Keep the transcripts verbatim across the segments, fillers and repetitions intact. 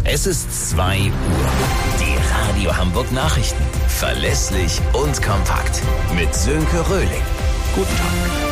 Es ist zwei Uhr. Die Radio Hamburg Nachrichten. Verlässlich und kompakt. Mit Sönke Röhling. Guten Tag.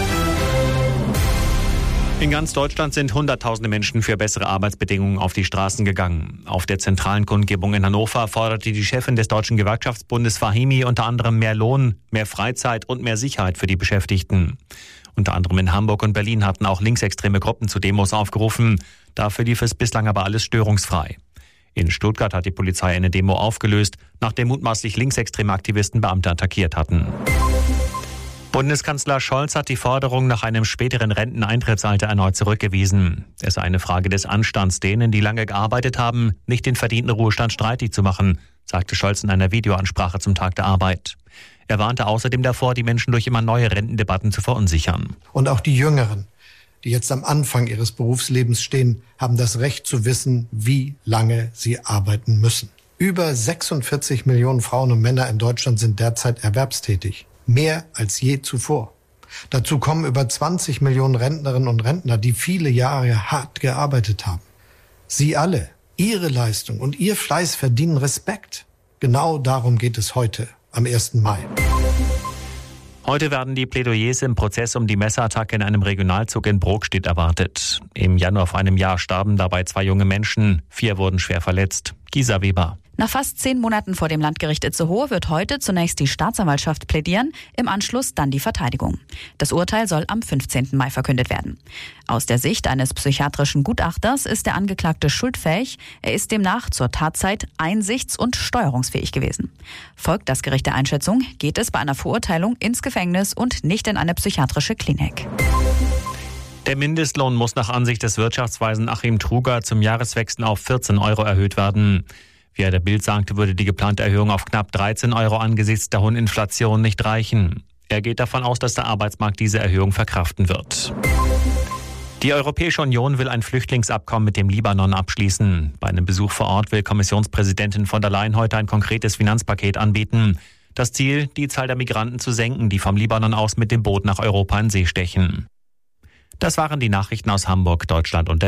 In ganz Deutschland sind Hunderttausende Menschen für bessere Arbeitsbedingungen auf die Straßen gegangen. Auf der zentralen Kundgebung in Hannover forderte die Chefin des Deutschen Gewerkschaftsbundes Fahimi unter anderem mehr Lohn, mehr Freizeit und mehr Sicherheit für die Beschäftigten. Unter anderem in Hamburg und Berlin hatten auch linksextreme Gruppen zu Demos aufgerufen. Dafür lief es bislang aber alles störungsfrei. In Stuttgart hat die Polizei eine Demo aufgelöst, nachdem mutmaßlich linksextreme Aktivisten Beamte attackiert hatten. Bundeskanzler Scholz hat die Forderung nach einem späteren Renteneintrittsalter erneut zurückgewiesen. Es sei eine Frage des Anstands, denen, die lange gearbeitet haben, nicht den verdienten Ruhestand streitig zu machen, sagte Scholz in einer Videoansprache zum Tag der Arbeit. Er warnte außerdem davor, die Menschen durch immer neue Rentendebatten zu verunsichern. Und auch die Jüngeren, die jetzt am Anfang ihres Berufslebens stehen, haben das Recht zu wissen, wie lange sie arbeiten müssen. Über sechsundvierzig Millionen Frauen und Männer in Deutschland sind derzeit erwerbstätig. Mehr als je zuvor. Dazu kommen über zwanzig Millionen Rentnerinnen und Rentner, die viele Jahre hart gearbeitet haben. Sie alle, ihre Leistung und ihr Fleiß verdienen Respekt. Genau darum geht es heute, am ersten Mai. Heute werden die Plädoyers im Prozess um die Messerattacke in einem Regionalzug in Brokstedt erwartet. Im Januar vor einem Jahr starben dabei zwei junge Menschen. Vier wurden schwer verletzt. Gisa Weber. Nach fast zehn Monaten vor dem Landgericht Itzehoe wird heute zunächst die Staatsanwaltschaft plädieren, im Anschluss dann die Verteidigung. Das Urteil soll am fünfzehnten Mai verkündet werden. Aus der Sicht eines psychiatrischen Gutachters ist der Angeklagte schuldfähig. Er ist demnach zur Tatzeit einsichts- und steuerungsfähig gewesen. Folgt das Gericht der Einschätzung, geht es bei einer Verurteilung ins Gefängnis und nicht in eine psychiatrische Klinik. Der Mindestlohn muss nach Ansicht des Wirtschaftsweisen Achim Truger zum Jahreswechsel auf vierzehn Euro erhöht werden. Wie er der Bild sagte, würde die geplante Erhöhung auf knapp dreizehn Euro angesichts der hohen Inflation nicht reichen. Er geht davon aus, dass der Arbeitsmarkt diese Erhöhung verkraften wird. Die Europäische Union will ein Flüchtlingsabkommen mit dem Libanon abschließen. Bei einem Besuch vor Ort will Kommissionspräsidentin von der Leyen heute ein konkretes Finanzpaket anbieten. Das Ziel, die Zahl der Migranten zu senken, die vom Libanon aus mit dem Boot nach Europa in See stechen. Das waren die Nachrichten aus Hamburg, Deutschland und der